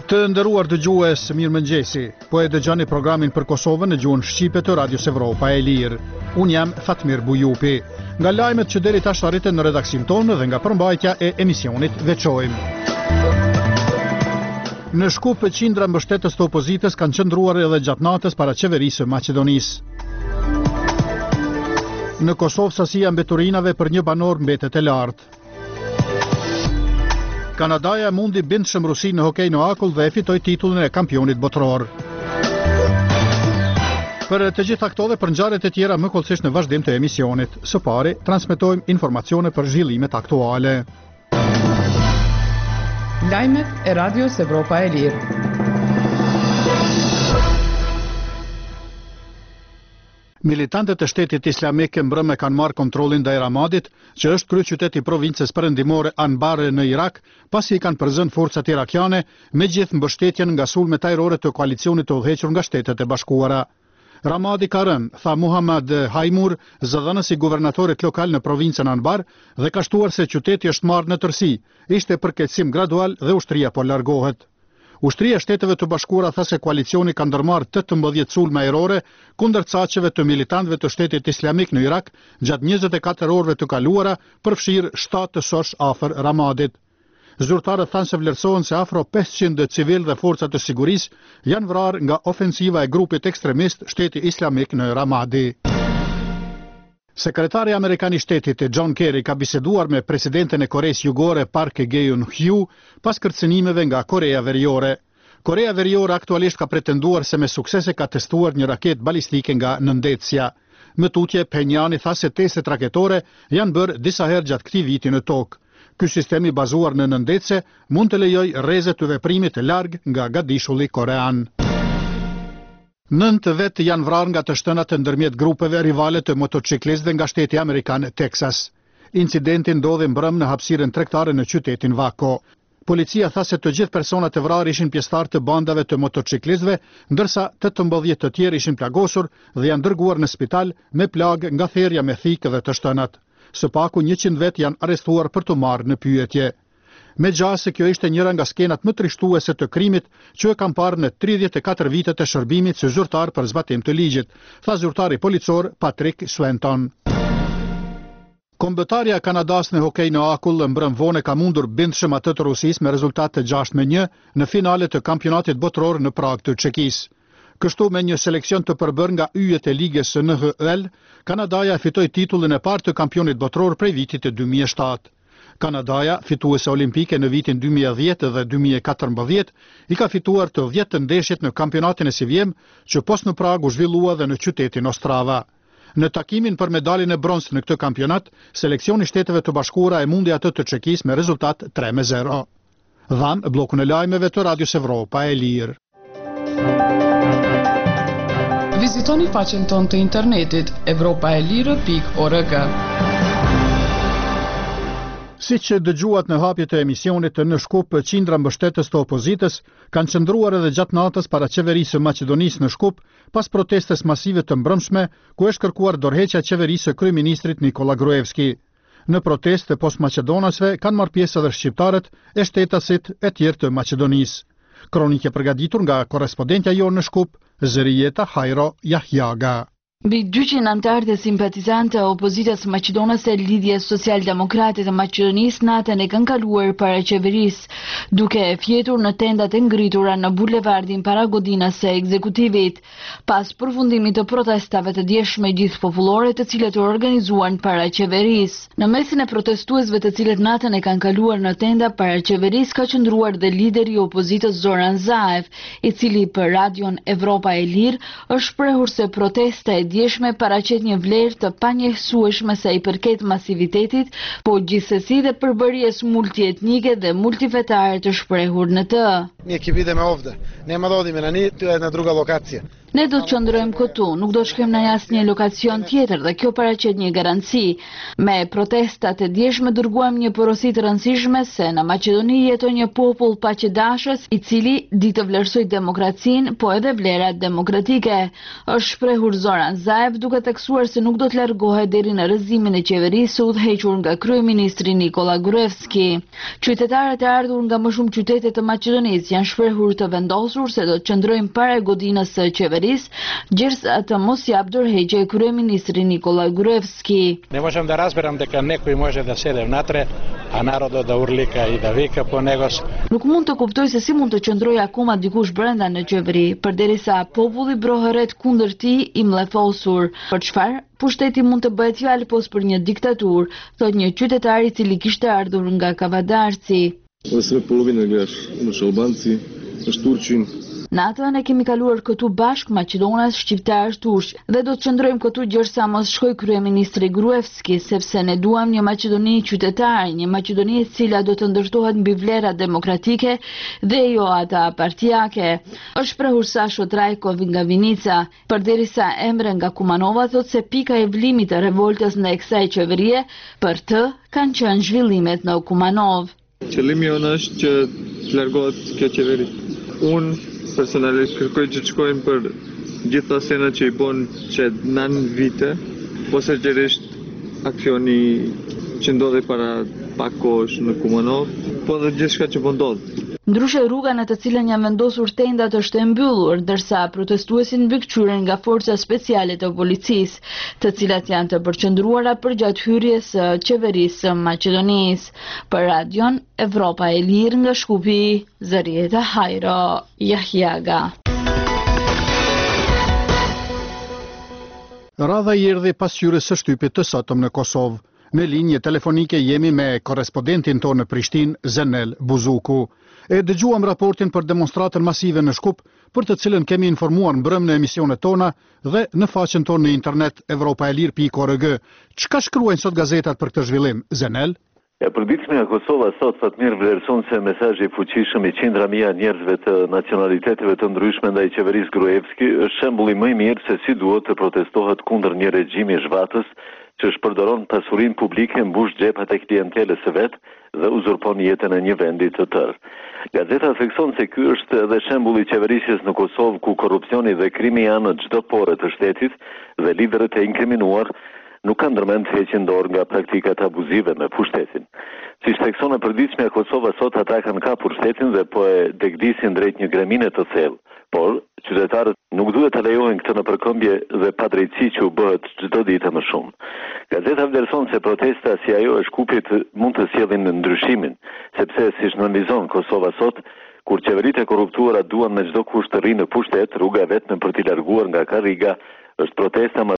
Të nderuar dëgjues, mirëmëngjesi. Po e dëgjoni programin për Kosovën në gjuhën shqipe të Radios Evropa e Lirë. Unë jam Fatmir Bujupi. Nga lajmet që deri tash arritën në redaksin tonë dhe nga përmbajtja e emisionit veçojmë. Në Shkup, qindra mbështetës të opozitës kanë qëndruar edhe gjatë natës para qeverisë së Maqedonisë. Në Kosovë sasia mbeturinave për një banor mbetet e lartë. Kanadaja mundi bindshëm Rusinë në hokej në akull dhe e fitoi titullin e kampionit botror. Për të gjitha këto dhe për ngjarjet e tjera më kollësisht në vazhdim të emisionit. Së pari, transmetojmë informacione për zhvillimet aktuale. Lajmet e Radios Evropa e Lirë. Militantët e shtetit islamik mbrëmë kanë marrë kontrollin ndaj Ramadit, që është kryeqyteti i provincës perëndimore Anbar në Irak, pasi i kanë përzënë forcat irakiane me gjithë mbështetjen nga sulmet ajrore të koalicionit të udhëhequr nga Shtetet e Bashkuara. Ramadi ka rënë, tha Muhammad Haimur, zëdhënës i guvernatorit lokal në provincën Anbar, dhe ka shtuar se qyteti është marrë në tërësi, ishte përkeqësim gradual dhe ushtria po largohet. Ushtria e Shteteve të Bashkuara tha se koalicioni ka ndërmarrë 18 sulme ajrore kundër caqeve të militantëve të Shtetit Islamik në Irak gjatë 24 orëve të kaluara, përfshirë 7 të sosh afër Ramadit. Zyrtarët thanë se vlerësohen se afro 500 civil dhe forcat të sigurisë janë vrarë nga ofensiva e grupit ekstremist Shteti Islamik në Ramadi. Sekretari Amerikan i Shtetit John Kerry ka biseduar me presidenten e Koreas Jugore Park Geun-hye pas kërcënimeve nga Korea Veriore. Korea Veriore aktualisht ka pretenduar se me suksese ka testuar një raketë balistike nga nëndetësja. Më tutje, Pyongyang tha se testet raketore janë bërë disa herë gjatë këtij viti në tokë. Ky sistem i bazuar në nëndetëse mund të lejojë rreze të veprimit të larg nga gadishulli korean. 9 vetë janë vrarë nga të shtënat ndërmjet grupeve rivale të motociklistëve nga shteti amerikan Texas. Incidenti ndodhi mbrëmë në hapësirën tregtare në qytetin Waco. Policia tha se të gjithë personat e vrarë ishin pjesëtar të bandave të motociklistëve, ndërsa 18 të tjerë ishin plagosur dhe janë dërguar në spital me plagë nga therrja me thikë dhe të shtënat. Së paku 100 vetë janë arrestuar për të marrë në pyetje. Megjithëse se kjo ishte njëra nga skenat më trishtuese të krimit që e kam parë në 34 vitet e shërbimit si zyrtar për zbatim të ligjit, tha zyrtari policor Patrick Swenton. Kombëtarja e Kanadas në hokej në akull mbrëm vonë ka mundur bindshëm atë të Rusisë me rezultat të 6-1 në finalet të kampionatit botror në Prag të Çekisë. Kështu me një seleksion të përbërë nga yjet e ligës së NHL, Kanadaja fitoi titullin e parë të kampionit botror prej vitit të 2007. Kanadaja, fituese olimpike në vitin 2010 dhe 2014, i ka fituar të 10 ndeshjet në kampionatin e Sivjem, që pos në Prag u zhvillua dhe në qytetin Ostrava. Në takimin për medaljen e bronzë në këtë kampionat, seleksioni Shteteve të Bashkuara e mundi atë të Çekisë me rezultat 3-0. Dham bllokun e lajmeve të Radios Evropa e Lirë. Vizitoni faqen tonë të internetit evropaelire.org. Si që dëgjuat në hapjet e emisionit në Shkup, qindra mbështetës të opozitës kanë qëndruar edhe gjatë natës para qeverisë së Maqedonisë në Shkup pas protestes masive të mbrëmshme ku është kërkuar dorëheqja e qeverisë së kryeministrit Nikola Gruevski. Në protestë post-maqedonasve kanë marrë pjesë edhe shqiptarët e shtetasit e tjerë të Maqedonisë. Kronike përgatitur nga korrespondentja jonë në Shkup, Zërijeta Hajro Jahjaga. Mbi 200 anëtarë dhe simpatizantë e opozitës maqedonase Lidhje Social-Demokrate të Maqedonisë natën e kanë kaluar para qeverisë, duke e fjetur në tendat e ngritura në bulevardin para godinës së ekzekutivit, pas përfundimit të protestave të djeshme gjithpopullore të cilët u organizuan para qeverisë. Në mesin e protestuesve të cilët natën e kanë kaluar në tenda para qeverisë ka qëndruar dhe lideri i opozitës Zoran Zaev, i cili për Radion Evropa e Lirë është shprehur se protesta e djeshme paraqet një vlerë të panjësueshme sa i përket masivitetit, po gjithsesi dhe përbërjes multietnike dhe multifetare të shprehur në të. Ние ќе бидеме овде. Нема да одиме на ниту една друга локација. Ne do të qëndrojmë këtu, nuk do shkojmë në asnjë lokacion tjetër dhe kjo paraqet një garanci. Me protestat e djeshme dërguam një porosi të rëndësishme se në Maqedoni jeton një popull paqëdashës i cili di të vlerësojë demokracinë, po edhe vlerat demokratike. Është shprehur Zoran Zaev duke theksuar se nuk do të largohet deri në rrëzimin e qeverisë së udhëhequr nga kryeministri Nikola Gruevski. Qytetarët e ardhur nga më shumë qytete të Maqedonisë janë shprehur të vendosur se do të qëndrojnë para godinës së qeverisë, gjërsa të mos jap dorëheqje kryeministri Nikola Gruevski. Ne možem da razberam дека некој може да седе внатре, a narodot da urlika i da vika po negos. Nuk mund të kuptoj se si mund të qëndrojë akoma dikush brenda në qeveri, përderisa populli brohëret kundër tij i mllefosur. Për çfarë? Pushteti mund të bëhet fjalë pos për një diktaturë, thot një qytetar i cili kishte ardhur nga Kavadarci. Ose polovina grash, është Albanci, është Turqin. Natën e kemi kaluar këtu bashkë Maqedonas, shqiptarë, turq, dhe do të qëndrojmë këtu gjërsa mos shkoj kryeministri Gruevski, sepse ne duam një Maqedoni qytetare, një Maqedoni e cila do të ndërtohet mbi vlera demokratike dhe jo ata partijake. Është shprehur Sasho Trajkov nga Vinica, përderisa Emre nga Kumanova thot se pika e vlimit të revoltës ndaj kësaj qeverie për të kanë qenë zhvillimet në Kumanov. Qëllimi jonë është që të largohet kjo qeveri. Unë personalisht kërkoj që të shkojmë për gjitha senat që i bon që 9 vite, posaçërisht aksioni që ndodhi para pak kohësh në Kumanov, po dhe gjithçka që po ndodh. Ndryshe rruga në të cilën janë vendosur tendat është e mbyllur, ndërsa protestuesit mbikëqyren nga forca speciale të policisë, të cilat janë të përqendruara përgjatë hyrjes së qeverisë së Maqedonisë. Për Radion Evropa e Lirë nga Shkupi, Zarieta Hajro, Jahjaga. Radha i erdhi pas hyrjes së shtypit të sotëm në Kosovë. Në linje telefonike jemi me korrespondentin tonë në Prishtinë, Zenel Buzuku. E dëgjuam raportin për demonstratën masive në Shkup, për të cilën kemi informuar mbrëmje në emisionet tona dhe në faqen tonë në internet evropaelir.org. Çka shkruajnë sot gazetat për këtë zhvillim, Zenel? E përditshmja e Kosovës sot Fatmir vlerëson se mesazhi i fuqishëm i qindra mijë njerëzve të nacionaliteteve të ndryshme ndaj qeverisë Gruevski është shembulli më i mirë se si duhet të protestohet kundër një regjimi zhvatës që shpërdoron pasurinë publike, mbush xhepat e klientelës së vet dhe uzurpon jetën e një vendi të tërë. Gazeta thekson se ky është edhe shembulli i qeverisjes në Kosovë ku korrupsioni dhe krimi janë në çdo pore të shtetit dhe liderët e inkriminuar nuk kanë ndërmend të heqin dorë nga praktikat abuzive me pushtetin. Siç thekson e përditshmja Kosova sot ata kanë kapur shtetin dhe po e degdisin drejt një gremine të thellë, por qytetarët nuk duhet të lejohen këtë në përkëmbje dhe padrejtësi që u bëhet çdo ditë më shumë. Gazeta vlerëson se protesta si ajo e Shkupit mund të sjellin ndryshimin, sepse siç nënvizon Kosova sot, kur qeveritë e korruptuara duan me çdo kusht të rinë në pushtet, rruga vetme për t'i larguar nga karriga është protesta